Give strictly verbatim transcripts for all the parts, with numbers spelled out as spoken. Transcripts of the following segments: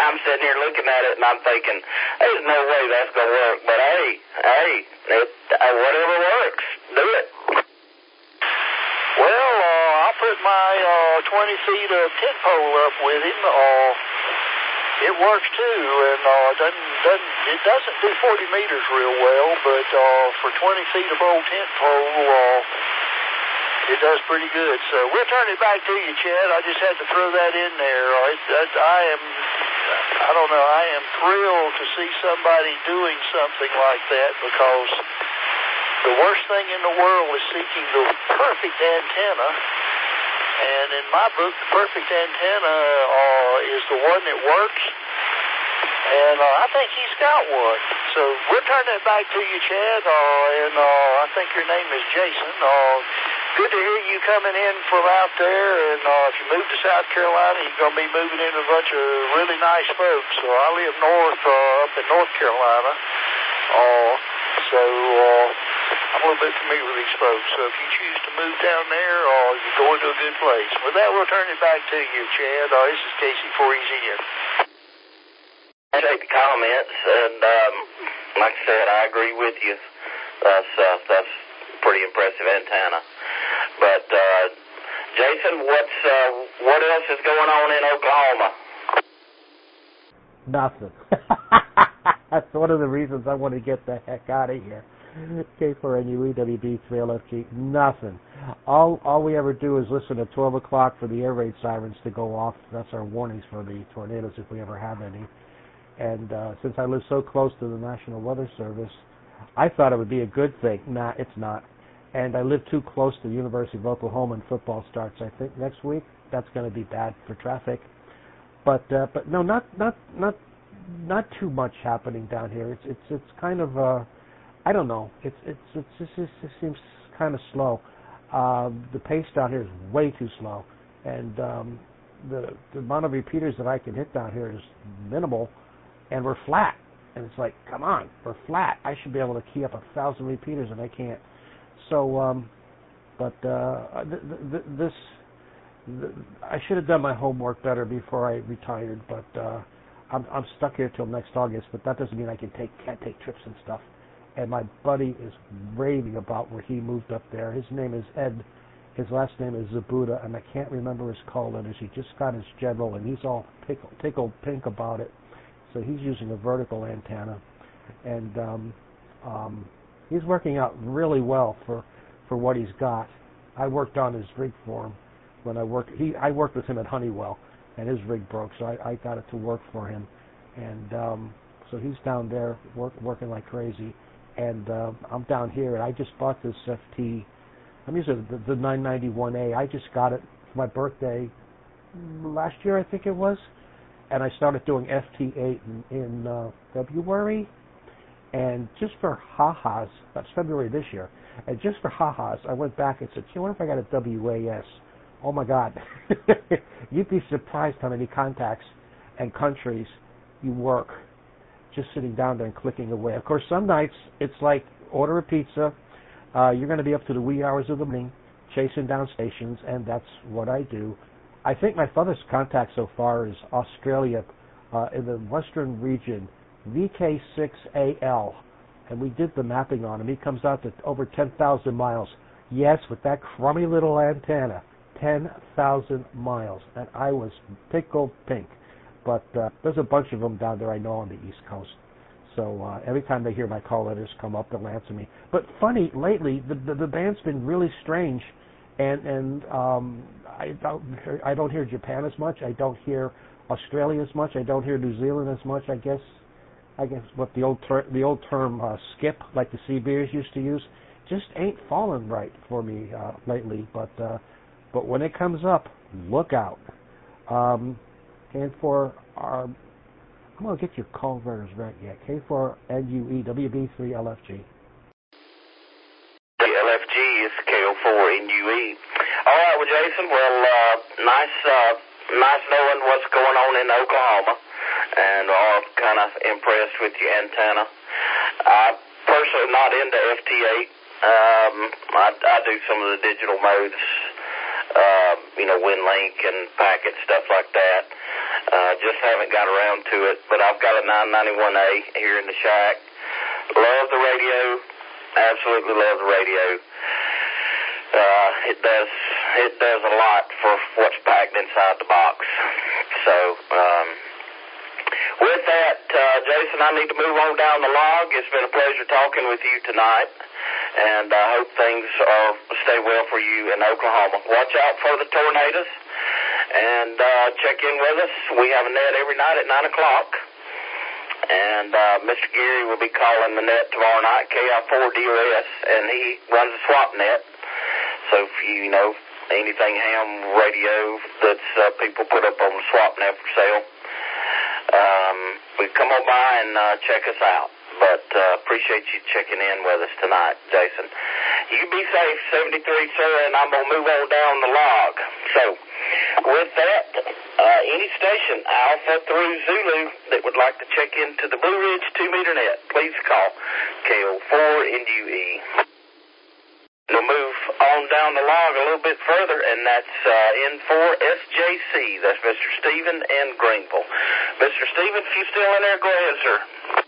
I'm sitting here looking at it, and I'm thinking, there's no way that's going to work. But, hey, hey, it, uh, whatever works, do it. Well, uh, I put my uh, twenty feet of tent pole up with him. Uh, it works, too, and uh, doesn't, doesn't, it doesn't do forty meters real well, but uh, for twenty feet of old tent pole, uh, it does pretty good. So we'll turn it back to you, Chad. I just had to throw that in there. I, I am, I don't know, I am thrilled to see somebody doing something like that, because the worst thing in the world is seeking the perfect antenna. And in my book, the perfect antenna uh, is the one that works. And uh, I think he's got one. So we'll turn that back to you, Chad. Uh, and uh, I think your name is Jason. Uh, good to hear you coming in from out there. And uh, if you move to South Carolina, you're going to be moving into a bunch of really nice folks. So I live north, uh, up in North Carolina. Uh, so uh, I'm a little bit familiar with these folks. So if you choose to move down there, uh, you're going to a good place. With that, we'll turn it back to you, Chad. Uh, this is Casey for Easy In. I take the comments, and um, like I said, I agree with you. That's uh, that's pretty impressive antenna. But uh, Jason, what's uh, what else is going on in Oklahoma? Nothing. That's one of the reasons I want to get the heck out of here. K four N U E W B three L F G. Nothing. All all we ever do is listen at twelve o'clock for the air raid sirens to go off. That's our warnings for the tornadoes if we ever have any. And uh, since I live so close to the National Weather Service, I thought it would be a good thing. Nah, it's not. And I live too close to the University of Oklahoma, and football starts, I think, next week. That's going to be bad for traffic. But uh, but no, not not not not too much happening down here. It's it's it's kind of uh, I don't know. It's it's it's just, it just seems kind of slow. Uh, the pace down here is way too slow, and um, the the amount of repeaters that I can hit down here is minimal. And we're flat. And it's like, come on, we're flat. I should be able to key up a thousand repeaters, and I can't. So, um, but uh, th- th- this, th- I should have done my homework better before I retired. But uh, I'm, I'm stuck here till next August. But that doesn't mean I can take can't take trips and stuff. And my buddy is raving about where he moved up there. His name is Ed. His last name is Zabuda, and I can't remember his call letters. He just got his general, and he's all tickle, tickled pink about it. So he's using a vertical antenna, and um, um, he's working out really well for, for what he's got. I worked on his rig for him when I worked. He I worked with him at Honeywell, and his rig broke, so I, I got it to work for him. And um, so he's down there work, working like crazy, and uh, I'm down here, and I just bought this F T. I'm using the, the nine ninety-one A. I just got it for my birthday last year, I think it was. And I started doing F T eight in, in uh, February, and just for ha-has, that's February this year, and just for ha-has, I went back and said, you know, what if I got a W A S? Oh my God. You'd be surprised how many contacts and countries you work just sitting down there and clicking away. Of course, some nights it's like order a pizza, uh, you're going to be up to the wee hours of the morning chasing down stations, and that's what I do. I think my farthest contact so far is Australia, uh, in the western region, V K six A L, and we did the mapping on him. He comes out to over ten thousand miles. Yes, with that crummy little antenna, ten thousand miles, and I was tickled pink. But uh, there's a bunch of them down there I know on the East Coast. So uh, every time they hear my call letters come up, they'll answer me. But funny, lately, the, the, the band's been really strange. And and um, I don't hear, I don't hear Japan as much. I don't hear Australia as much. I don't hear New Zealand as much. I guess I guess what the old ter- the old term uh, skip, like the Sea Bears used to use, just ain't falling right for me uh, lately. But uh, but when it comes up, look out. Um, and for our, I'm gonna get your call letters right. Yeah, K four N U E W B three L F G. L F G is K O four N U E. All right, well, Jason, well, uh, nice, uh, nice knowing what's going on in Oklahoma, and are kind of impressed with your antenna. I personally not into F T eight. Um, I, I do some of the digital modes, uh, you know, WinLink and packet stuff like that. Uh, just haven't got around to it, but I've got a nine ninety-one A here in the shack. Love the radio. Absolutely love the radio. Uh, it does it does a lot for what's packed inside the box. So, um, with that, uh, Jason, I need to move on down the log. It's been a pleasure talking with you tonight, and I hope things are stay well for you in Oklahoma. Watch out for the tornadoes, and uh, check in with us. We have a net every night at nine o'clock. And uh, Mister Gary will be calling the net tomorrow night, K I four D O S, and he runs a swap net. So if you, you know, anything ham radio that's uh, people put up on the swap net for sale, um, we come on by and uh, check us out. But uh, appreciate you checking in with us tonight, Jason. You be safe, seventy-three, sir, and I'm going to move on down the log. So, with that, uh, any station, Alpha through Zulu, that would like to check into the Blue Ridge two-meter net, please call K O four N U E. We'll move on down the log a little bit further, and that's uh, N four S J C. That's Mister Stephen in Greenville. Mister Stephen, if you're still in there, go ahead, sir.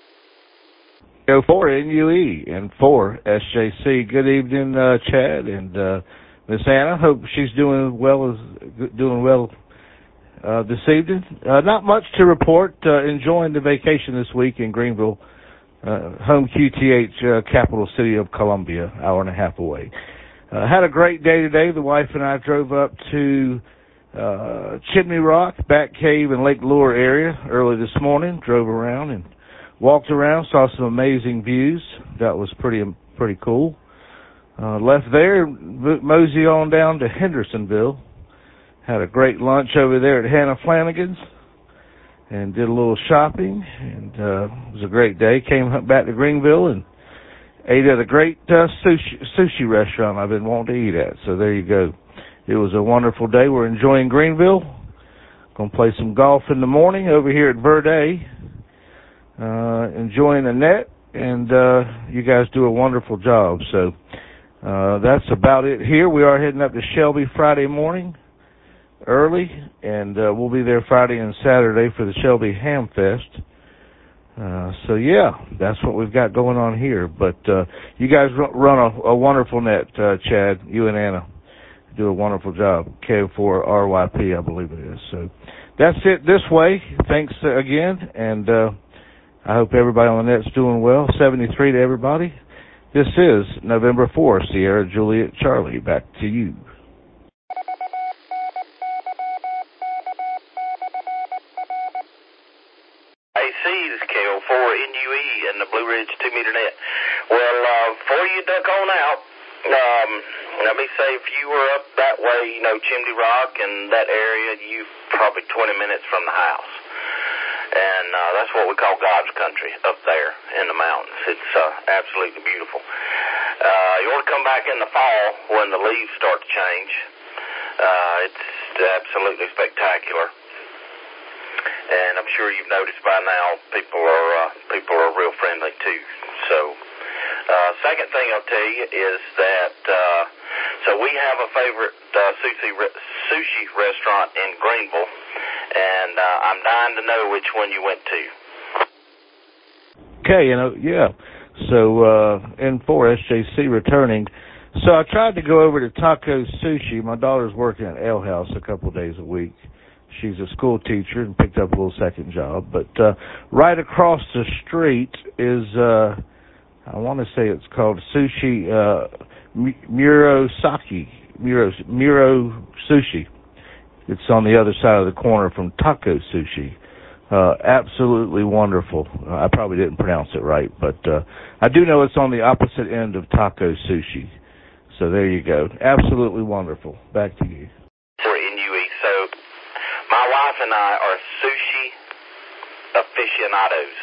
K O four N U E and four S J C. Good evening, uh, Chad and uh, Miss Anna. Hope she's doing well. As doing well uh, this evening. Uh, not much to report. Uh, enjoying the vacation this week in Greenville, uh, home Q T H, uh, capital city of Columbia, hour and a half away. Uh, had a great day today. The wife and I drove up to uh, Chimney Rock, Bat Cave, and Lake Lure area early this morning. Drove around and walked around, saw some amazing views. That was pretty pretty cool. Uh, left there, mosey on down to Hendersonville. Had a great lunch over there at Hannah Flanagan's and did a little shopping. And uh, it was a great day. Came back to Greenville and ate at a great uh, sushi, sushi restaurant I've been wanting to eat at. So there you go. It was a wonderful day. We're enjoying Greenville. Going to play some golf in the morning over here at Verde. Uh, enjoying the net, and uh, you guys do a wonderful job. So uh, that's about it here. We are heading up to Shelby Friday morning early, and uh, we'll be there Friday and Saturday for the Shelby Ham Fest. Uh, so, yeah, that's what we've got going on here. But uh, you guys run a, a wonderful net, uh, Chad. You and Anna do a wonderful job. K O four R Y P, I believe it is. So that's it this way. Thanks uh, again, and uh, I hope everybody on the net's doing well. seventy-three to everybody. This is November fourth, Sierra Juliet Charlie. Back to you. A C, this is K O four N U E in the Blue Ridge two-meter net. Well, uh, before you duck on out, um, let me say, if you were up that way, you know, Chimney Rock and that area, you probably twenty minutes from the house. And uh, that's what we call God's country up there in the mountains. It's uh, absolutely beautiful. Uh, you want to come back in the fall when the leaves start to change. Uh, it's absolutely spectacular. And I'm sure you've noticed by now people are uh, people are real friendly too. So, uh, second thing I'll tell you is that uh, so we have a favorite uh, sushi re- sushi restaurant in Greenville. And uh, I'm dying to know which one you went to. Okay, you know, yeah. So uh, N four S J C returning. So I tried to go over to Taco Sushi. My daughter's working at Ale House a couple of days a week. She's a school teacher and picked up a little second job. But uh, right across the street is, uh, I want to say it's called Sushi uh, Murosaki. Muro, Muro Sushi. It's on the other side of the corner from Taco Sushi. Uh, absolutely wonderful. Uh, I probably didn't pronounce it right, but uh, I do know it's on the opposite end of Taco Sushi. So there you go. Absolutely wonderful. Back to you. For N U E. So my wife and I are sushi aficionados.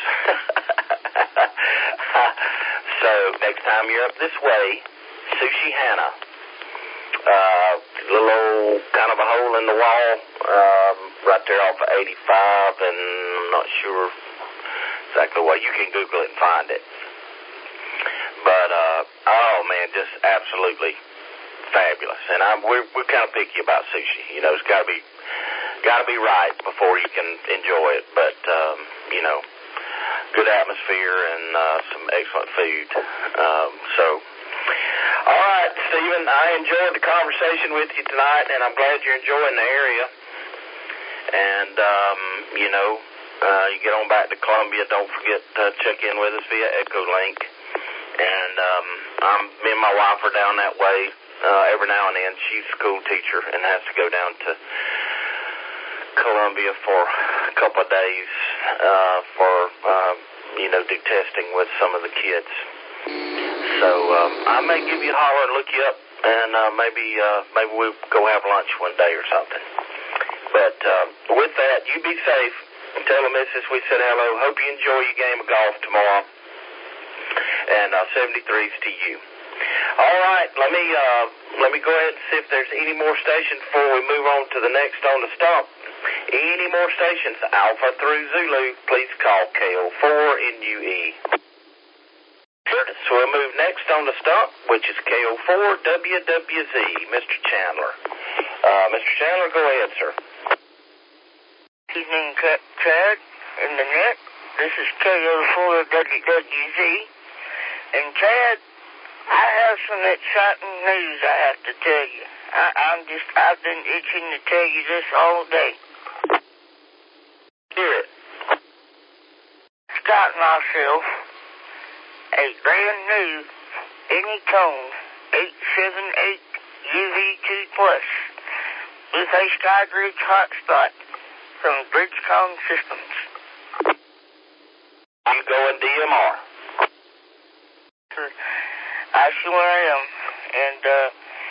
So next time you're up this way, Sushi Hannah. Uh, little old kind of a hole in the wall, um, right there off of eighty-five, and I'm not sure exactly what. You can Google it and find it. But, uh, oh man, just absolutely fabulous. And I'm, we're, we're kind of picky about sushi. You know, it's got to be, got to be right before you can enjoy it. But, um, you know, good atmosphere and uh, some excellent food. Um, so, all right, Stephen, I enjoyed the conversation with you tonight, and I'm glad you're enjoying the area. And, um, you know, uh, you get on back to Columbia, don't forget to check in with us via Echolink. And um, I'm, me and my wife are down that way uh, every now and then. She's a school teacher and has to go down to Columbia for a couple of days uh, for, uh, you know, do testing with some of the kids. So um, I may give you a holler and look you up, and uh, maybe uh, maybe we'll go have lunch one day or something. But uh, with that, you be safe. Tell the missus we said hello. Hope you enjoy your game of golf tomorrow. And uh, seventy-threes to you. All right, let me uh, let me go ahead and see if there's any more stations before we move on to the next on the stump. Any more stations, Alpha through Zulu, please call K O four N U E. So we'll move next on the stump, which is K O four W W Z, Mister Chandler. Uh, Mister Chandler, go ahead, sir. Evening, Chad, in the net. This is K O four W W Z. And Chad, I have some exciting news I have to tell you. I, I'm just, I've been itching to tell you this all day. Hear it. Got myself a brand new Anytone eight seventy-eight U V two Plus with a SkyBridge hotspot from Bridgecom Systems. I'm going D M R. I sure am. And, uh,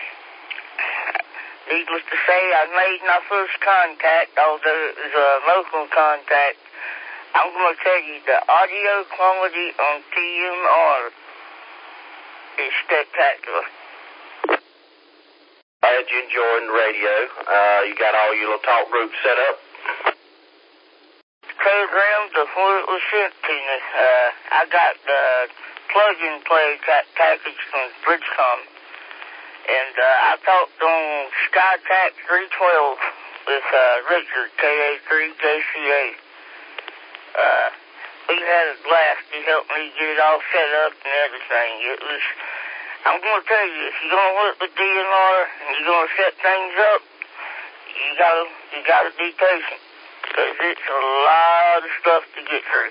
needless to say, I made my first contact, although it was a local contact. I'm going to tell you, the audio quality on T M R is spectacular. Glad you enjoying the radio. Uh, you got all your little talk groups set up? Programmed before it was sent to me. Uh, I got the plug-and-play package from Bridgecom. And uh, I talked on SkyTac three twelve with uh, Richard, K A three J C A. Uh, we had a blast. He helped me get it all set up and everything. It was, I'm going to tell you, if you're going to work with D M R and you're going to set things up, you got to you gotta be patient. Because it's a lot of stuff to get through.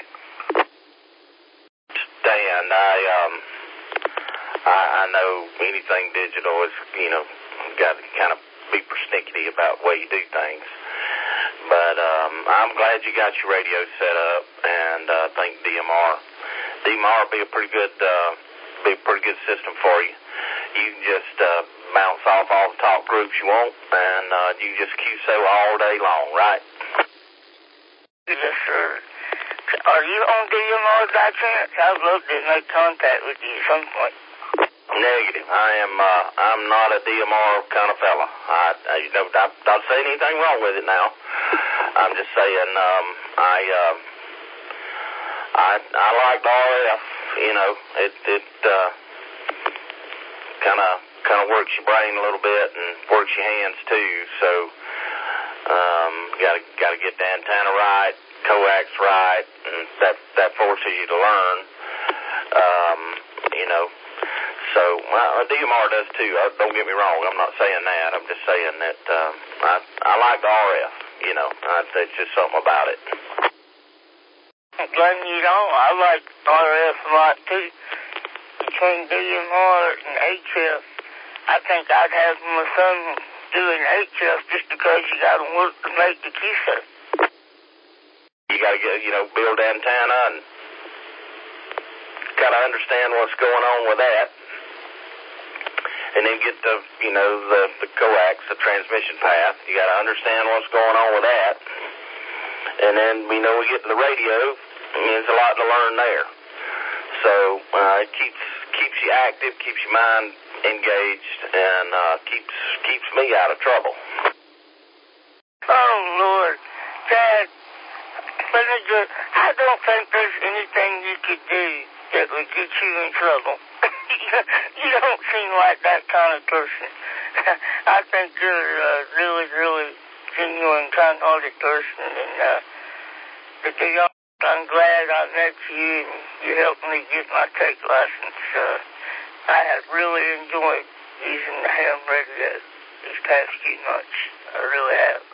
Dan, I, um, I, I know anything digital is, you know, got to kind of be persnickety about the way you do things. But um, I'm glad you got your radio set up, and I uh, think D M R, D M R will be a pretty good, uh, be a pretty good system for you. You can just uh, bounce off all the talk groups you want, and uh, you can just Q S O all day long, right? Yes, sir. Are you on D M R by chance? I'd love to make contact with you at some point. Negative. I am. Uh, I'm not a D M R kind of fella. I, I you know, not, not saying anything wrong with it now. I'm just saying. Um, I. Uh, I. I like the R F. You know, it. It. Uh, kind of. Kind of works your brain a little bit and works your hands too. So. Um. Got to. Got to get the antenna right, coax right, and that. That forces you to learn. Um. You know. So, well, D M R does too. Uh, don't get me wrong. I'm not saying that. I'm just saying that um, I, I like the R F. You know, I, it's just something about it. Well, you know, I like R F a lot too. Between D M R and H F, I think I'd have my son doing H F just because you got to work to make the Q S O. You got to get, you know, build antenna and kind of understand what's going on with that. And then get the, you know, the, the coax, the transmission path. You got to understand what's going on with that. And then, you know, we get to the radio, and there's a lot to learn there. So uh, it keeps keeps you active, keeps your mind engaged, and uh, keeps keeps me out of trouble. Oh, Lord. Dad, I don't think there's anything you could do that would get you in trouble. You don't seem like that kind of person. I think you're uh, really, really genuine, kind-hearted person. And uh, but they are, I'm glad I met you, and you helped me get my take license. Uh, I have really enjoyed using the ham radio these past few months. I really have.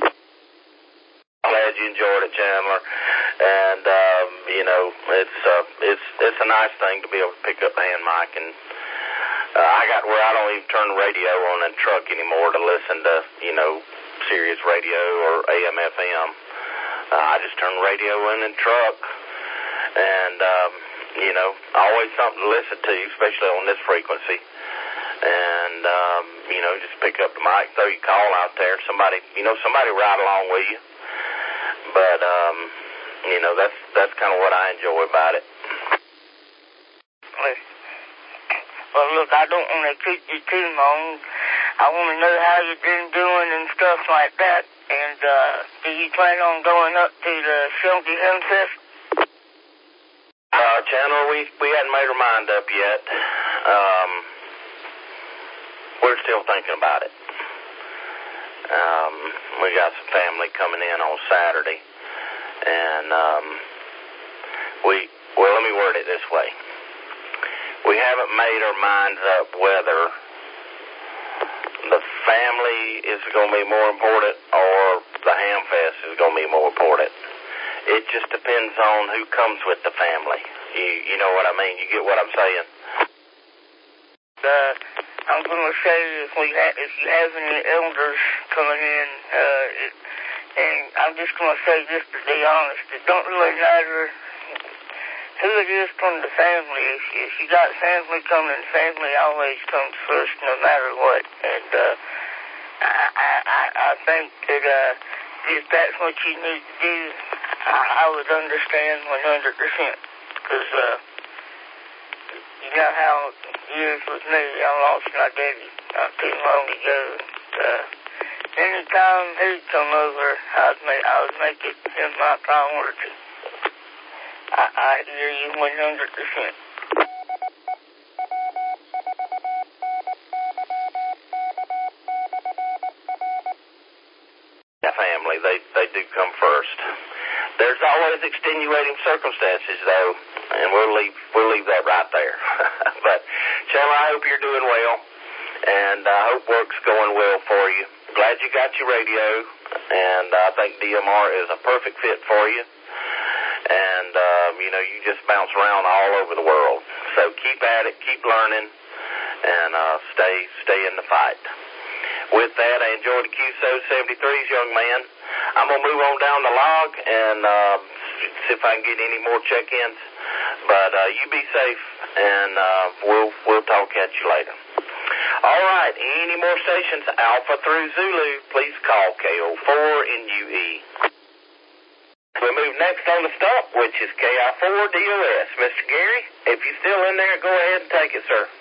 Glad you enjoyed it, Chandler. And um, you know, it's uh, it's it's a nice thing to be able to pick up the hand mic, and uh, I got where I don't even turn the radio on in the truck anymore to listen to, you know, Sirius radio or A M F M. Uh, I just turn the radio in the truck, and um, you know, always something to listen to, especially on this frequency. And um, you know, just pick up the mic, throw your call out there. Somebody, you know, somebody ride along with you. But, um, you know, that's that's kind of what I enjoy about it. Well, look, I don't want to keep you too long. I want to know how you've been doing and stuff like that. And uh, do you plan on going up to the Shelby Hemfest? Uh, Chandler, we, we hadn't made our mind up yet. Um, we're still thinking about it. Um, we got some family coming in on Saturday, and um, we, well, let me word it this way. We haven't made our minds up whether the family is going to be more important or the Ham Fest is going to be more important. It just depends on who comes with the family. You, you know what I mean? You get what I'm saying? Uh, I'm going to say if we ha- if you have any elders coming in, uh, it, and I'm just going to say just to be honest, it don't really matter who it is from the family. If, if you got family coming, family always comes first no matter what. And uh, I, I, I think that uh, if that's what you need to do, I, I would understand one hundred percent. Because, uh, you know how it is with me. I lost my daddy not too long ago. Uh, anytime he'd come over, I'd make, I would make it in my priority. I, I hear you one hundred percent. Family, they, they do come first. There's always extenuating circumstances, though, and we'll leave we'll leave that right there. But, Chandler, I hope you're doing well, and I hope work's going well for you. Glad you got your radio, and I think D M R is a perfect fit for you. And, um, you know, you just bounce around all over the world. So keep at it, keep learning, and uh, stay stay in the fight. With that, I enjoyed the Q S O seventy-threes, young man. I'm going to move on down the log and uh, see if I can get any more check-ins. But uh, you be safe, and uh, we'll we'll talk at you later. All right, any more stations, Alpha through Zulu, please call K O four N U E. We move next on the stop, which is K I four D O S. Mister Gary, if you're still in there, go ahead and take it, sir.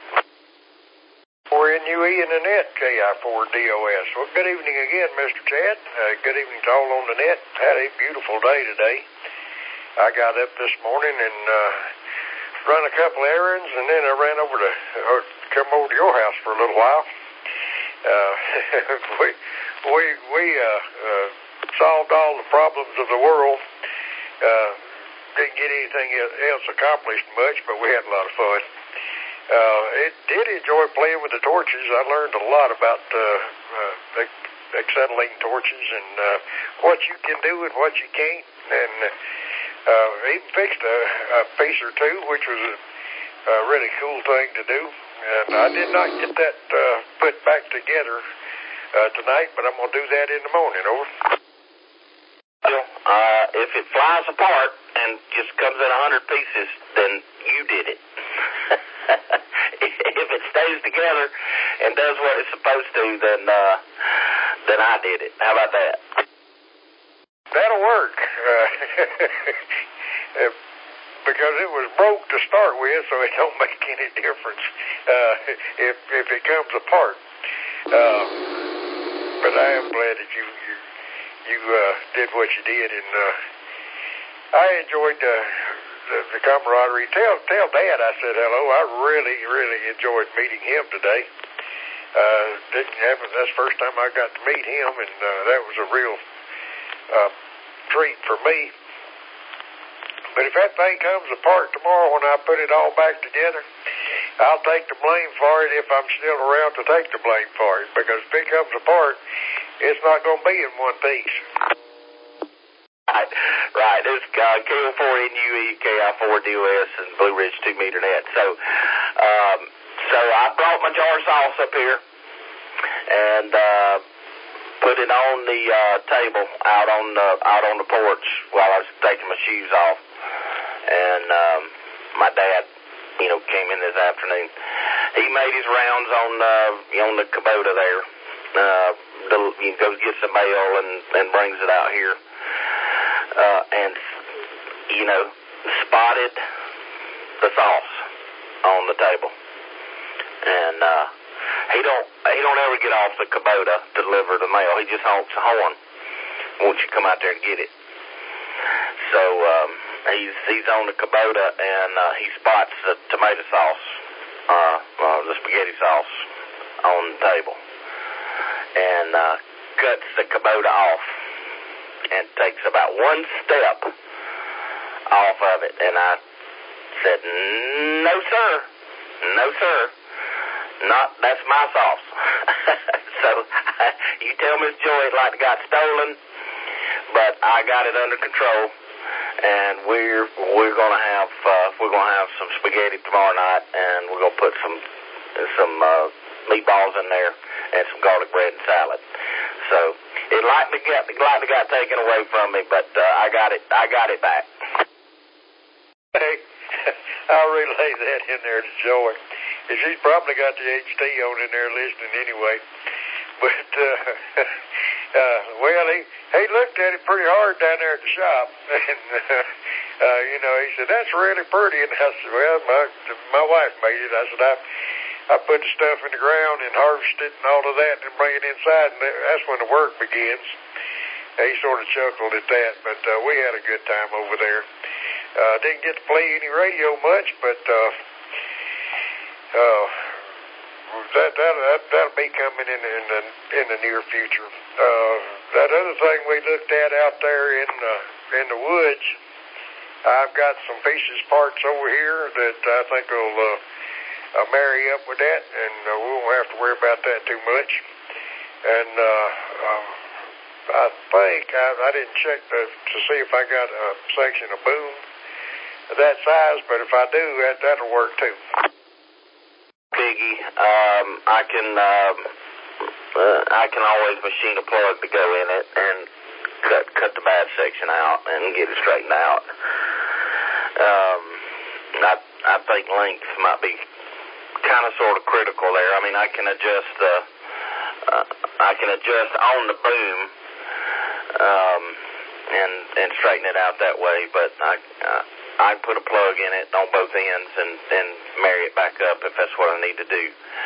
four N U E and the net, K I four D O S. Well, good evening again, Mister Chad. Uh, good evening to all on the net. Had a beautiful day today. I got up this morning and uh, run a couple errands, and then I ran over to uh, come over to your house for a little while. Uh, we we we uh, uh, solved all the problems of the world. Uh, didn't get anything else accomplished much, but we had a lot of fun. Uh, it did enjoy playing with the torches. I learned a lot about uh, uh, acetylene torches and uh, what you can do and what you can't, and uh, even fixed a, a piece or two, which was a, a really cool thing to do. And I did not get that uh, put back together uh, tonight, but I'm going to do that in the morning. Over. Well, uh, if it flies apart and just comes in a hundred pieces, then you did it. If it stays together and does what it's supposed to, then uh, then I did it. How about that? That'll work. Uh, because it was broke to start with, so it don't make any difference uh, if if it comes apart. Uh, but I am glad that you you, you uh, did what you did, and uh, I enjoyed uh, the, the camaraderie. Tell tell Dad I said hello. I really really enjoyed meeting him today. Uh, didn't happen. That's the first time I got to meet him, and uh, that was a real uh, treat for me. But if that thing comes apart tomorrow when I put it all back together, I'll take the blame for it if I'm still around to take the blame for it. Because if it comes apart, it's not going to be in one piece. Right, right. There's uh, K O four N U E, K I four D O S, and Blue Ridge two meter net. So, um, so I brought my jar of sauce up here and uh, put it on the uh, table out on the out on the porch while I was taking my shoes off. And um, my dad, you know, came in this afternoon. He made his rounds on uh, on the Kubota there. Uh, the, he goes gets the mail and, and brings it out here. Uh, and, you know, spotted the sauce on the table. And uh, he don't he don't ever get off the Kubota to deliver the mail. He just honks a horn. Won't you come out there and get it? So um, he's he's on the Kubota, and uh, he spots the tomato sauce, uh, uh, the spaghetti sauce on the table, and uh, cuts the Kubota off. And takes about one step off of it. And I said, no, sir. No, sir. Not, that's my sauce. So you tell Miss Joy it like it got stolen, but I got it under control. And we're we're gonna have uh, we're gonna have some spaghetti tomorrow night, and we're gonna put some some uh, meatballs in there and some garlic bread and salad. So it likely got likely got taken away from me, but uh, I got it I got it back. Hey, I'll relay that in there to Joy. She's probably got the H D on in there listening anyway. But uh, uh, well, he he looked at it pretty hard down there at the shop, and uh, uh, you know, he said that's really pretty. And I said, well, my my wife made it. I said I. I put the stuff in the ground and harvest it and all of that and bring it inside, and that's when the work begins. He sort of chuckled at that, but uh, we had a good time over there. Uh, didn't get to play any radio much, but uh, uh, that, that, that, that'll be coming in, in, the, in the near future. Uh, that other thing we looked at out there in the, in the woods, I've got some pieces parts over here that I think will... Uh, I'll marry up with that, and uh, we won't have to worry about that too much. And uh, uh, I think, I, I didn't check to, to see if I got a section of boom of that size, but if I do, that, that'll work too. Piggy, um, I can um, uh, I can always machine a plug to go in it and cut cut the bad section out and get it straightened out. Um, I I think length might be kind of sort of critical there. I mean, I can adjust the, uh, I can adjust on the boom, um, and and straighten it out that way. But I uh, I put a plug in it on both ends and and marry it back up if that's what I need to do.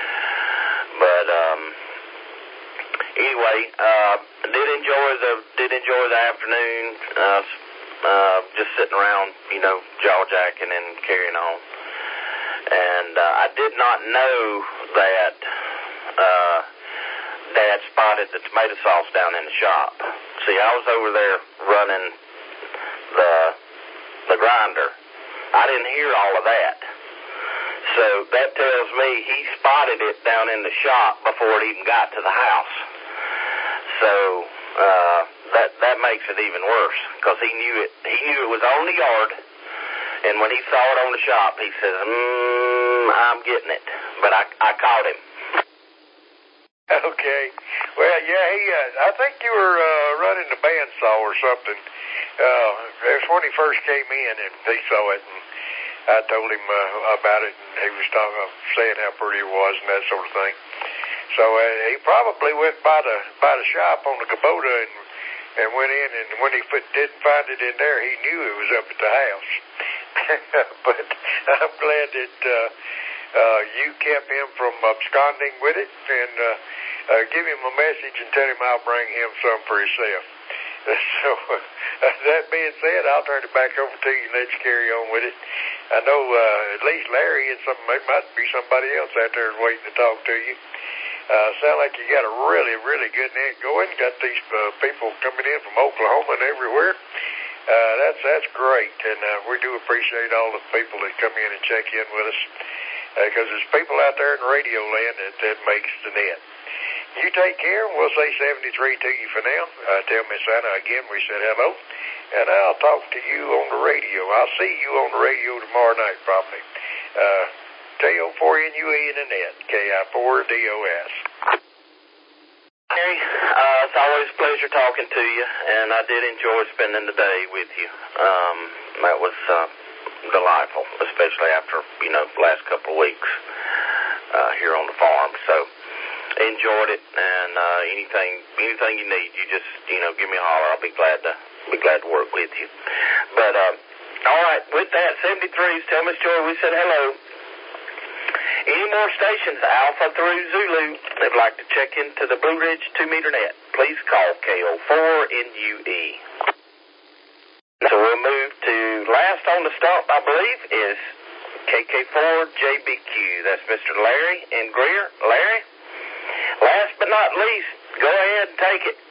But um, anyway, uh, did enjoy the did enjoy the afternoon. Uh, uh, just sitting around, you know, jaw jacking and carrying on. And uh, I did not know that uh, Dad spotted the tomato sauce down in the shop. See, I was over there running the the grinder. I didn't hear all of that. So that tells me he spotted it down in the shop before it even got to the house. So uh, that that makes it even worse because he knew it. He knew it was on the yard. And when he saw it on the shop, he says, mm, I'm getting it. But I, I caught him. Okay. Well, yeah, he. Uh, I think you were uh, running the bandsaw or something. Uh, it was when he first came in, and he saw it, and I told him uh, about it, and he was talking, uh, saying how pretty it was and that sort of thing. So uh, he probably went by the by the shop on the Kubota and and went in, and when he put, didn't find it in there, he knew it was up at the house. But I'm glad that uh, uh, you kept him from absconding with it, and uh, uh, give him a message and tell him I'll bring him some for himself. So uh, that being said, I'll turn it back over to you and let you carry on with it. I know uh, at least Larry and some, there might be somebody else out there waiting to talk to you. Uh, sound like you got a really, really good net going. Got these uh, people coming in from Oklahoma and everywhere. Uh, that's that's great, and uh, we do appreciate all the people that come in and check in with us, because uh, there's people out there in radio land that, that makes the net. You take care, and we'll say seventy-three to you for now. Uh, tell Miss Anna again we said hello, and I'll talk to you on the radio. I'll see you on the radio tomorrow night probably. Uh, K O four N U E in the net, K I four D O S. Hey, uh, it's always a pleasure talking to you, and I did enjoy spending the day with you. Um, that was uh, delightful, especially after, you know, the last couple of weeks uh, here on the farm. So, enjoyed it, and uh, anything anything you need, you just, you know, give me a holler. I'll be glad to be glad to work with you. But, uh, all right, with that, seventy-threes, tell Miss Joy we said hello. Any more stations, Alpha through Zulu, that'd like to check into the Blue Ridge two-meter net, please call K O four N U E. So we'll move to last on the stump, I believe, is K K four J B Q. That's Mister Larry in Greer. Larry, last but not least, go ahead and take it.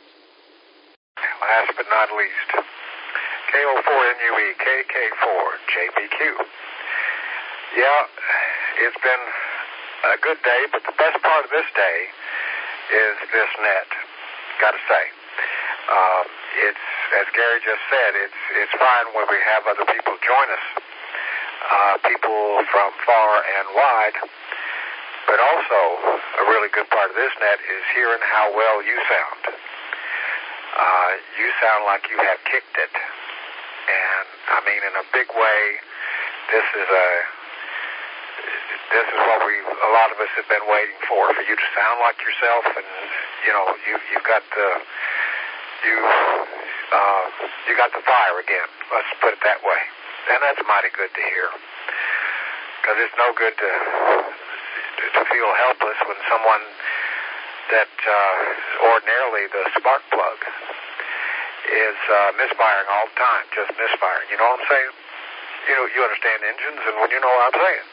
Last but not least, K O four N U E, K K four J B Q. Yeah, it's been a good day, but the best part of this day is this net, gotta say. Um, it's, as Gary just said, it's it's fine when we have other people join us, uh, people from far and wide, but also a really good part of this net is hearing how well you sound. Uh, you sound like you have kicked it, and I mean in a big way, this is a This is what we, a lot of us have been waiting for, for you to sound like yourself, and, you know, you, you've got the, you, uh, you got the fire again, let's put it that way. And that's mighty good to hear, because it's no good to, to feel helpless when someone that, uh, ordinarily the spark plug is, uh, misfiring all the time, just misfiring, you know what I'm saying? You know, you understand engines, and when you know what I'm saying.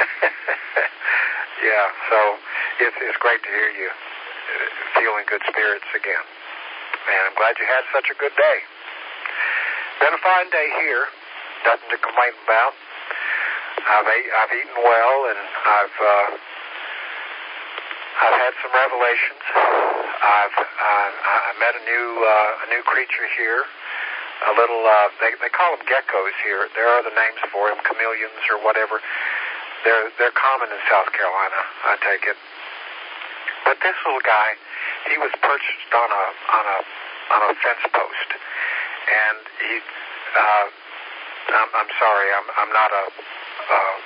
Yeah, so it's, it's great to hear you feeling good spirits again. And I'm glad you had such a good day. Been a fine day here. Nothing to complain about. I've, ate, I've eaten well, and I've uh, I've had some revelations. I've uh, I met a new uh, a new creature here. A little, uh, they, they call them geckos here. There are other names for them, chameleons or whatever. They're, they're common in South Carolina, I take it. But this little guy, he was perched on a, on a, on a fence post. And he, uh, I'm, I'm sorry, I'm, I'm not a, uh,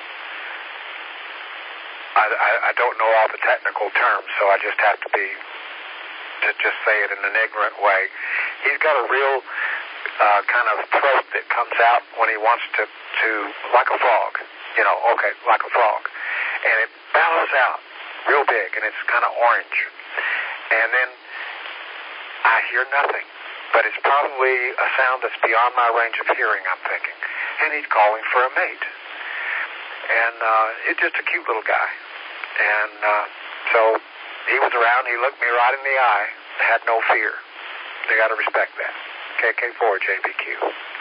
I, I, I don't know all the technical terms, so I just have to be, to just say it in an ignorant way. He's got a real, Uh, kind of throat that comes out when he wants to, to, like a frog, you know, okay, like a frog. And it bellows out real big, and it's kind of orange. And then I hear nothing, but it's probably a sound that's beyond my range of hearing, I'm thinking. And he's calling for a mate. And uh, it's just a cute little guy. And uh, so he was around, he looked me right in the eye, had no fear. They got to respect that. K K four J B Q.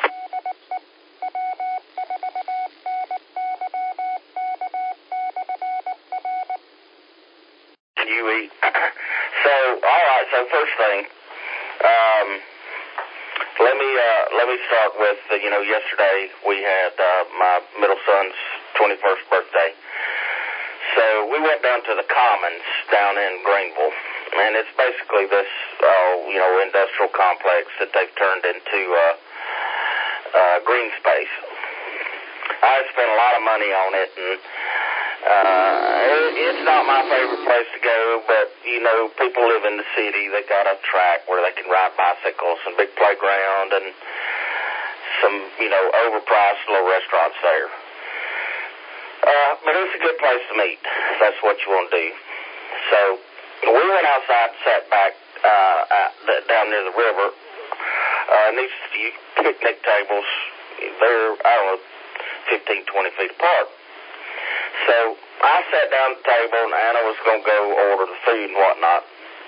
U E. So, all right. So, first thing, um, let me uh, let me start with uh, you know, yesterday we had uh, my middle son's twenty-first birthday. So we went down to the Commons down in Greenville, and it's basically this, uh, you know, industrial complex that they've turned into uh, uh, green space. I spent a lot of money on it, and uh, it's not my favorite place to go, but, you know, people live in the city. They got a track where they can ride bicycles, and big playground, and some, you know, overpriced little restaurants there. Uh, but it's a good place to meet. That's what you want to do. So we went outside and sat back uh, at the, down near the river. Uh, and these picnic tables, they're, I don't know, fifteen, twenty feet apart. So I sat down at the table, and Anna was going to go order the food and whatnot.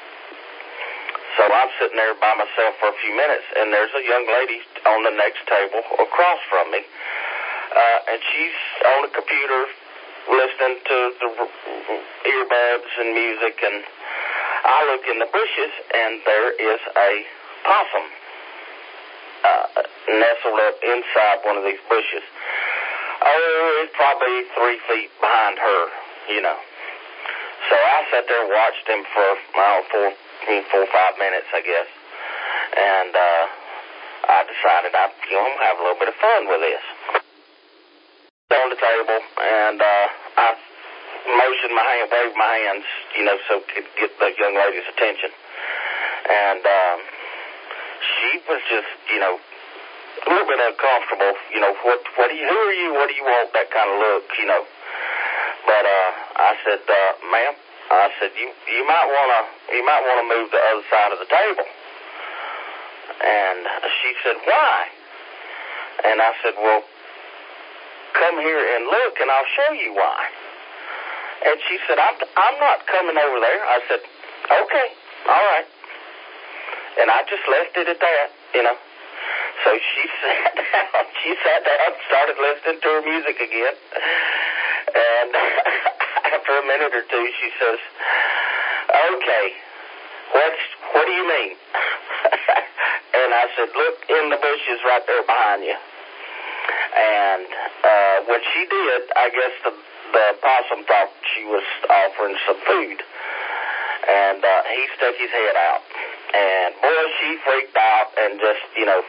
So I'm sitting there by myself for a few minutes, and there's a young lady on the next table across from me, uh, and she's on the computer listening to the earbuds and music, and I look in the bushes, and there is a possum uh, nestled up inside one of these bushes. Oh, it's probably three feet behind her, you know. So I sat there and watched him for, I don't know, four, four or five minutes, I guess. And uh, I decided I'd, you know, have a little bit of fun with this. On the table, and uh, I motioned my hand, waved my hands, you know, so to get the young lady's attention. And um, she was just, you know, a little bit uncomfortable, you know, what, what do you, who are you, what do you want, that kind of look, you know. But uh, I said, uh, ma'am, I said, you you might want to you might want to move to the other side of the table. And she said, why? And I said, well, come here and look, and I'll show you why. And she said, I'm I'm not coming over there. I said, okay, all right. And I just left it at that, you know. So she sat down, she sat down, started listening to her music again. And after a minute or two, she says, okay, what's, what do you mean? And I said, look in the bushes right there behind you. And uh, when she did, I guess the, the possum thought she was offering some food. And uh, he stuck his head out. And boy, she freaked out and just, you know,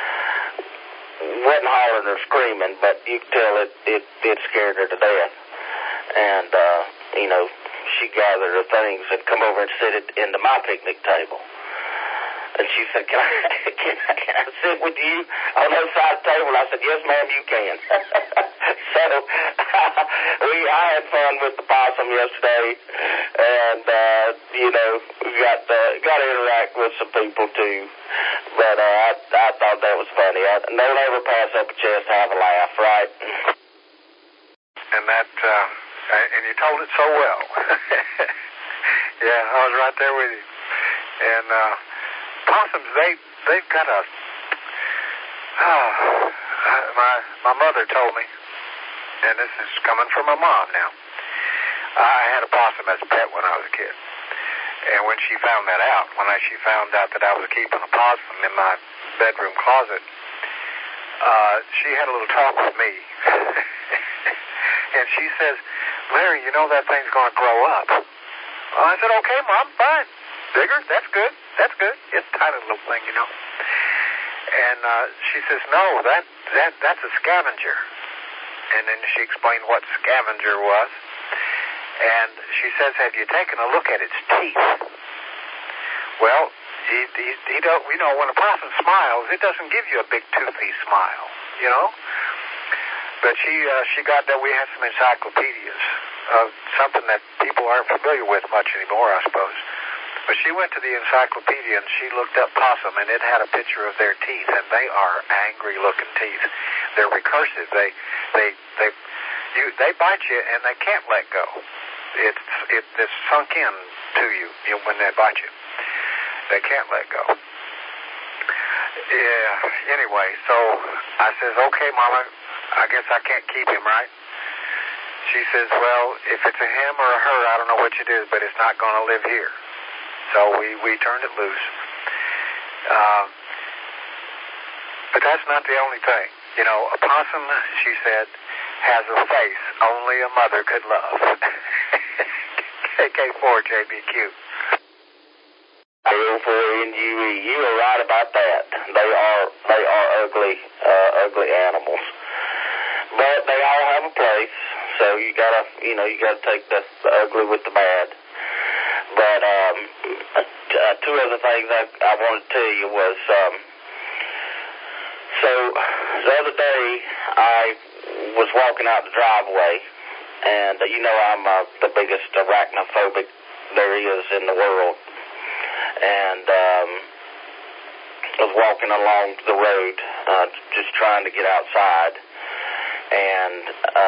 wasn't hollering or screaming, but you could tell it, it, it scared her to death. And, uh, you know, she gathered her things and come over and sit it into my picnic table. And she said, can I, can I, can I sit with you on the other side of the table? I said, yes, ma'am, you can. So we, I had fun with the possum yesterday, and, uh, you know, we got, uh, got to interact with some people, too. But uh, I, I thought that was funny. I, don't ever pass up a chance to have a laugh, right? And that, uh, and you told it so well. Yeah, I was right there with you. And, uh, possums, they, they've got a, oh, my, my mother told me, and this is coming from my mom now, I had a possum as a pet when I was a kid. And when she found that out, when I, she found out that I was keeping a possum in my bedroom closet, uh, she had a little talk with me. And she says, Larry, you know that thing's going to grow up. Well, I said, okay, Mom, fine. Bigger, that's good. That's good. It's a tiny little thing, you know. And uh, she says, no, that, that that's a scavenger. And then she explained what scavenger was. And she says, have you taken a look at its teeth? Well, he, he, he don't, you know, when a possum smiles, it doesn't give you a big toothy smile, you know. But she uh, she got that we had some encyclopedias of something that people aren't familiar with much anymore, I suppose. But she went to the encyclopedia and she looked up possum, and it had a picture of their teeth, and they are angry-looking teeth. They're recursive. They they they you they bite you and they can't let go. It's it, it's sunk in to you, you know, when they bite you. They can't let go. Yeah. Anyway, so I says, okay, Mama, I guess I can't keep him, right? She says, well, if it's a him or a her, I don't know which it is, but it's not going to live here. So we, we turned it loose. Uh, but that's not the only thing. You know, a possum, she said, has a face only a mother could love. K K four J B Q. K O four N U E. You are right about that. They are they are ugly uh, ugly animals, but they all have a place. So you gotta you know you gotta take the, the ugly with the bad. But um, uh, two other things I I wanted to tell you was um, so the other day I was walking out the driveway, and uh, you know I'm uh, the biggest arachnophobic there is in the world. And um, I was walking along the road, uh, just trying to get outside, and uh,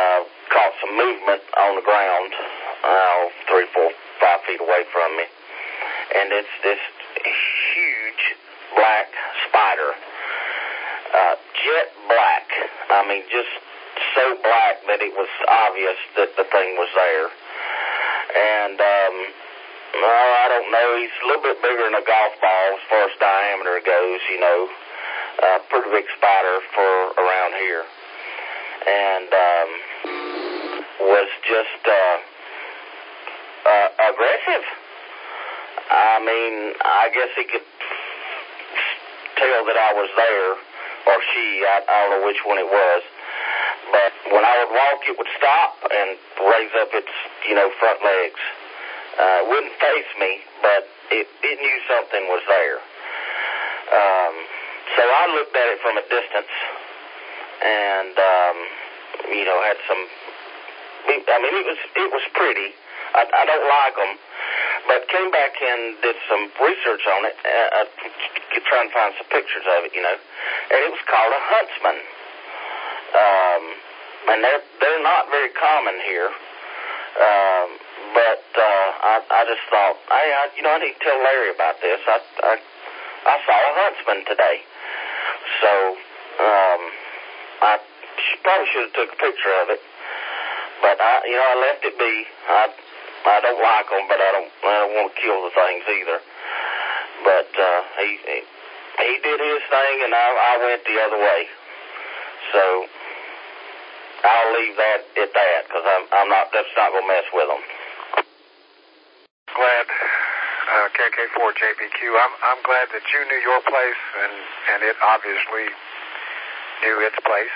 caught some movement on the ground, uh, three, four, five feet away from me. And it's this huge black spider, uh, jet black. I mean, just so black that it was obvious that the thing was there. And, um, well, I don't know, he's a little bit bigger than a golf ball as far as diameter goes, you know. Uh, pretty big spider for around here. And, um, was just, uh, uh, aggressive. I mean, I guess he could tell that I was there, or she, I, I don't know which one it was. But when I would walk, it would stop and raise up its, you know, front legs. Uh, it wouldn't face me, but it, it knew something was there. Um, so I looked at it from a distance and, um, you know, had some, I mean, it was, it was pretty. I, I don't like them, but came back and did some research on it, uh, trying to find some pictures of it, you know, and it was called a huntsman. Um, and they're, they're not very common here. Um, but, uh, I, I just thought, hey, I, you know, I need to tell Larry about this. I, I, I saw a huntsman today. So, um, I sh- probably should have took a picture of it, but I, you know, I left it be. I, I don't like them, but I don't, I don't want to kill the things either. But, uh, he, he, he did his thing and I, I went the other way. So, I'll leave that at that, because I'm, I'm not, that's not going to mess with them. Glad, uh, K K four J B Q, I'm, I'm glad that you knew your place, and, and it obviously knew its place.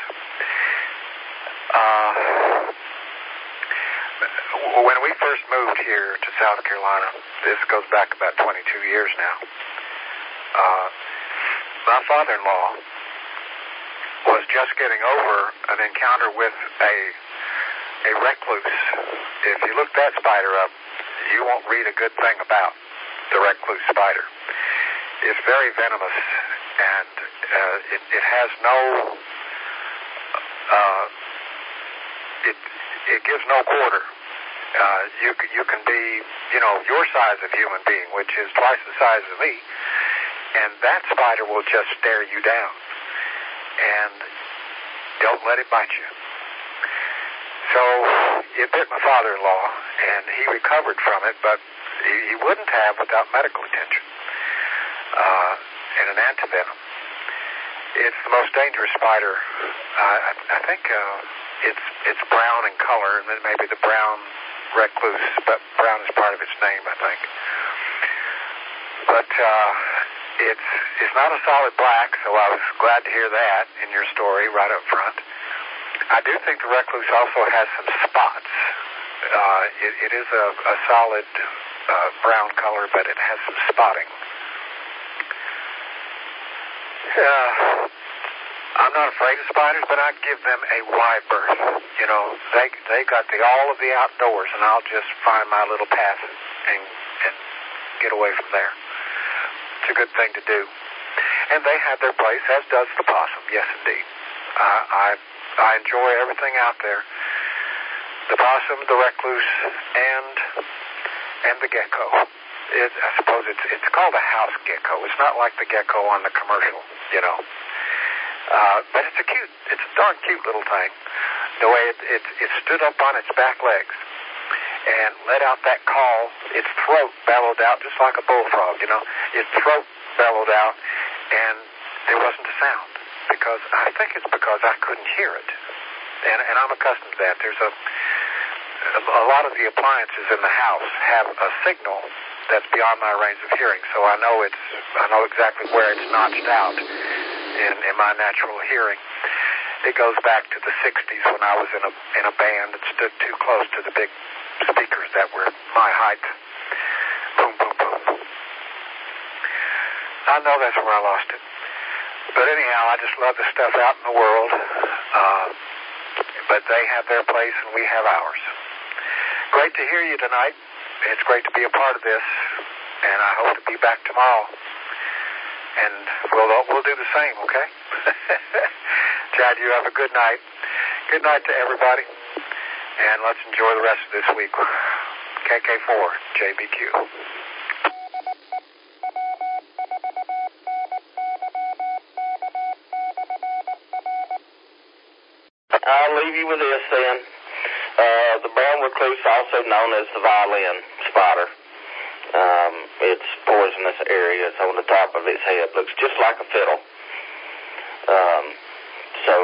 Uh, when we first moved here to South Carolina, this goes back about twenty-two years now, uh, my father-in-law was just getting over an encounter with a a recluse. If you look that spider up, you won't read a good thing about the recluse spider. It's very venomous, and uh, it, it has no, uh, it it gives no quarter. Uh, you you can be, you know, your size of human being, which is twice the size of me, and that spider will just stare you down. And don't let it bite you. So it bit my father-in-law, and he recovered from it, but he, he wouldn't have without medical attention uh, and an antivenom. It's the most dangerous spider. Uh, I, I think uh, it's it's brown in color, and then maybe the brown recluse, but brown is part of its name, I think. But uh, It's it's not a solid black, so I was glad to hear that in your story right up front. I do think the recluse also has some spots. Uh, it, it is a, a solid uh, brown color, but it has some spotting. Uh, I'm not afraid of spiders, but I'd give them a wide berth. You know, they they got the all of the outdoors, and I'll just find my little path and and get away from there. It's a good thing to do. And they have their place, as does the possum. Yes, indeed. I, I, I enjoy everything out there. The possum, the recluse, and and the gecko. It, I suppose it's it's called a house gecko. It's not like the gecko on the commercial, you know. Uh, but it's a cute, it's a darn cute little thing. The way it, it, it stood up on its back legs and let out that call. Its throat bellowed out just like a bullfrog, you know. Its throat bellowed out, and there wasn't a sound, because I think it's because I couldn't hear it. And, and I'm accustomed to that. There's a, a lot of the appliances in the house have a signal that's beyond my range of hearing, so I know it's, I know exactly where it's notched out in, in my natural hearing. It goes back to the sixties when I was in a in a band that stood too close to the big speakers that were my height. Boom, boom, boom. I know that's where I lost it. But anyhow, I just love the stuff out in the world. Uh, but they have their place and we have ours. Great to hear you tonight. It's great to be a part of this. And I hope to be back tomorrow. And we'll, we'll do the same, okay? Chad, you have a good night. Good night to everybody. and let's enjoy the rest of this week. K K four, J B Q. I'll leave you with this then. Uh, the brown recluse, also known as the violin spider. Um, its poisonous areas on the top of its head looks just like a fiddle. Um, so,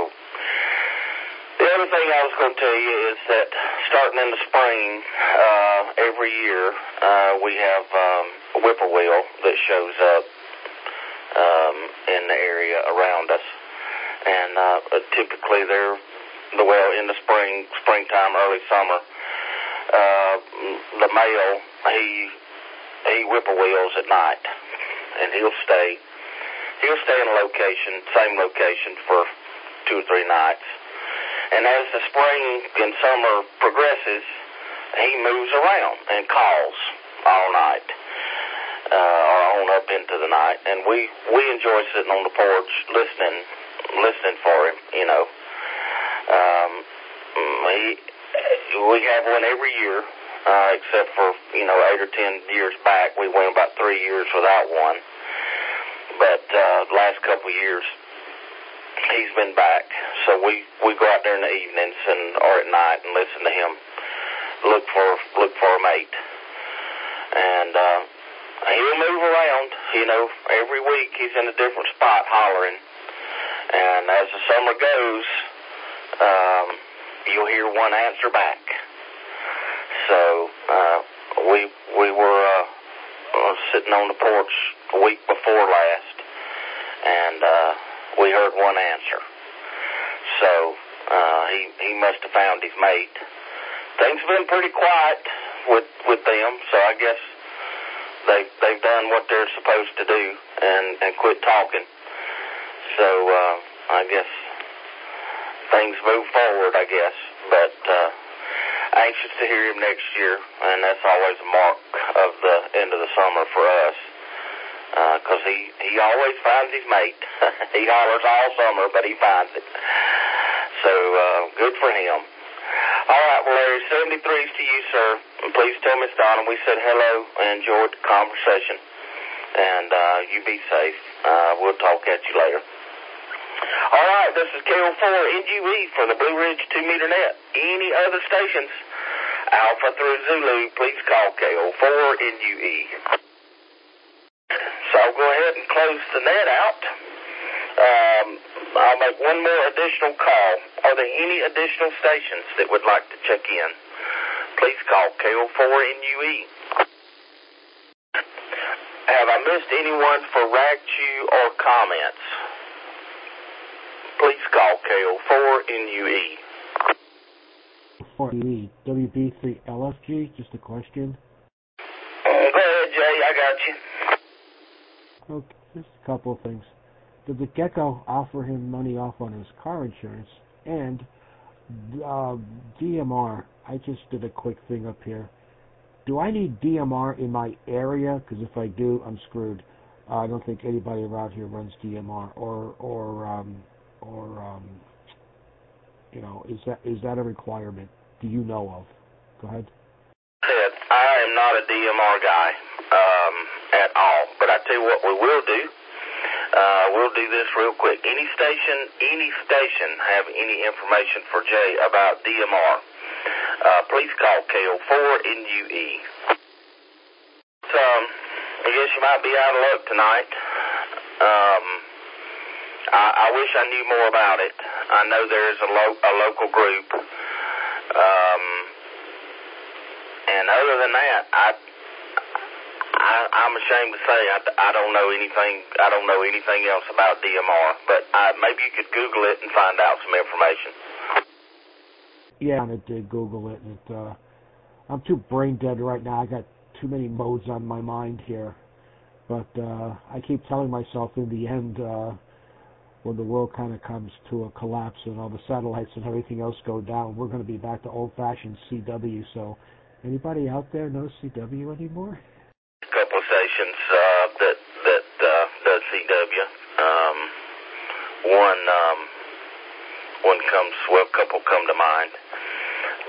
the other thing I was going to tell you is that starting in the spring, uh, every year, uh, we have um, a whippoorwill that shows up um, in the area around us. And uh, typically they're, well, in the spring, springtime, early summer, uh, the male, he, he whippoorwills at night. And he'll stay, he'll stay in a location, same location for two or three nights. And as the spring and summer progresses, he moves around and calls all night, uh, or on up into the night. And we, we enjoy sitting on the porch listening, listening for him, you know. Um, he, we have one every year, uh, except for, you know, eight or ten years back. We went about three years without one. But, uh, the last couple of years, he's been back. So we, we go out there in the evenings and, or at night and listen to him look for, look for a mate. And, uh, he'll move around, you know, every week he's in a different spot hollering. And as the summer goes, um, you'll hear one answer back. So, uh, we, we were, uh, uh, sitting on the porch the week before last, and, uh, we heard one answer. So, uh, he, he must have found his mate. Things have been pretty quiet with, with them, so I guess they, they've done what they're supposed to do and, and quit talking. So, uh, I guess things move forward, I guess, but, uh, anxious to hear him next year, and that's always a mark of the end of the summer for us, uh, cause he, he always finds his mate. He hollers all summer, but he finds it. So, uh, good for him. All right, well, Larry, seventy-threes to you, sir, and please tell Miss Donna we said hello and enjoyed the conversation, and, uh, you be safe. Uh, we'll talk at you later. All right, this is K O four N U E for the Blue Ridge two meter net. Any other stations, Alpha through Zulu, please call K O four N U E. So I'll go ahead and close the net out. Um, I'll make one more additional call. Are there any additional stations that would like to check in? Please call K O four N U E. Have I missed anyone for rag chew or comments? Please call K O four N U E. four N U E, W B three L F G, just a question. Uh, go ahead, Jay, I got you. Okay, just a couple of things. Did the Gecko offer him money off on his car insurance? And uh, D M R, I just did a quick thing up here. Do I need D M R in my area? Because if I do, I'm screwed. Uh, I don't think anybody around here runs D M R. Or, or, um, or, um, you know, is that is that a requirement? Do you know of? Go ahead. I am not a D M R guy um, at all. But I tell you what we will do. Uh, we'll do this real quick. Any station, any station have any information for Jay about D M R? Uh, please call K O four N U E. So, I guess you might be out of luck tonight. Um, I, I wish I knew more about it. I know there is a, lo- a local group. Um, and other than that, I, I, I'm ashamed to say I, I don't know anything. I don't know anything else about D M R. But I, maybe you could Google it and find out some information. Yeah, I did Google it. And, uh, I'm too brain dead right now. I got too many modes on my mind here. But uh, I keep telling myself in the end, uh, when the world kind of comes to a collapse and all the satellites and everything else go down, we're going to be back to old-fashioned C W. So, anybody out there know C W anymore? A couple of stations uh, that that uh, does C W. Um, one um, one comes, well, a couple come to mind. But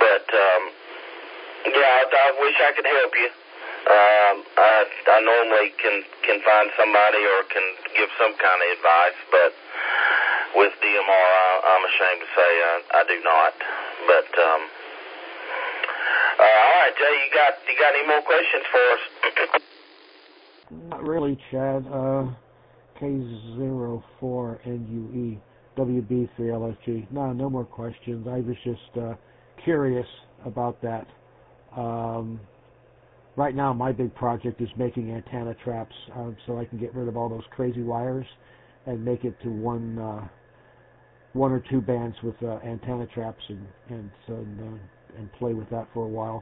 But, um, yeah, I, I wish I could help you. Um, I, I normally can, can find somebody or can give some kind of advice, but with D M R, I, I'm ashamed to say I, I do not. But, um, uh, all right, Jay, you got you got any more questions for us? Not really, Chad. Uh, K zero four N U E W B three L S G. No, no more questions. I was just uh, curious about that. Um, right now, my big project is making antenna traps, um, so I can get rid of all those crazy wires and make it to one, uh, one or two bands with uh, antenna traps, and and and, uh, and play with that for a while.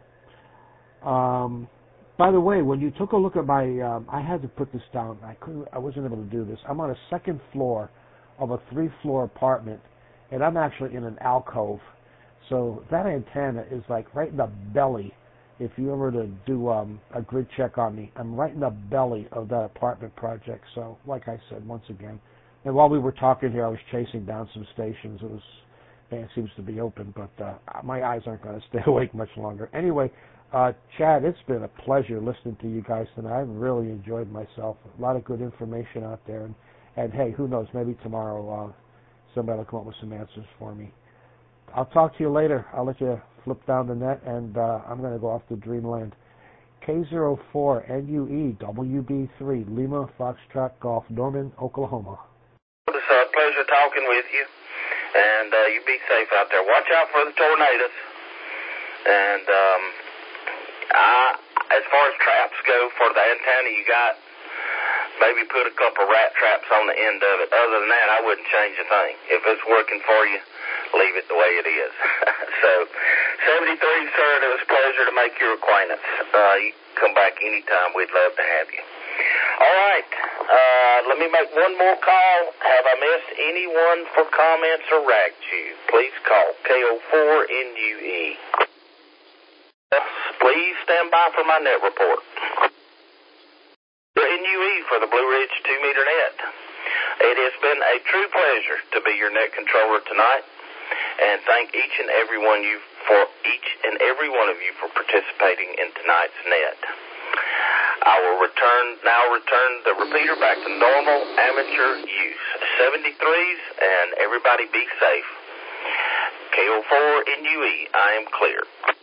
Um, by the way, when you took a look at my, um, I had to put this down. I couldn't. I wasn't able to do this. I'm on a second floor of a three-floor apartment, and I'm actually in an alcove. So that antenna is like right in the belly. If you ever to do um, a grid check on me, I'm right in the belly of that apartment project. So, like I said, once again, and while we were talking here, I was chasing down some stations. It was, man, it seems to be open, but uh, my eyes aren't going to stay awake much longer. Anyway, uh, Chad, it's been a pleasure listening to you guys tonight. I've really enjoyed myself. A lot of good information out there, and, and hey, who knows? Maybe tomorrow uh, somebody will come up with some answers for me. I'll talk to you later. I'll let you flip down the net, and uh, I'm going to go off to Dreamland. K zero four N U E W B three Lima Foxtrot Golf, Norman, Oklahoma. It was a pleasure talking with you, and uh, you be safe out there. Watch out for the tornadoes. And um, I, as far as traps go for the antenna you got, maybe put a couple rat traps on the end of it. Other than that, I wouldn't change a thing. If it's working for you, leave it the way it is. So, seventy-three, sir, it was a pleasure to make your acquaintance. Uh, you can come back anytime. We'd love to have you. All right. Uh, let me make one more call. Have I missed anyone for comments or ragged you? Please call K zero four N U E. Please stand by for my net report. N U E for the Blue Ridge two meter net. It has been a true pleasure to be your net controller tonight, and thank each and every one of you for each and every one of you for participating in tonight's net. I will return now return the repeater back to normal amateur use. seventy-threes, and everybody be safe. K zero four N U E, I am clear.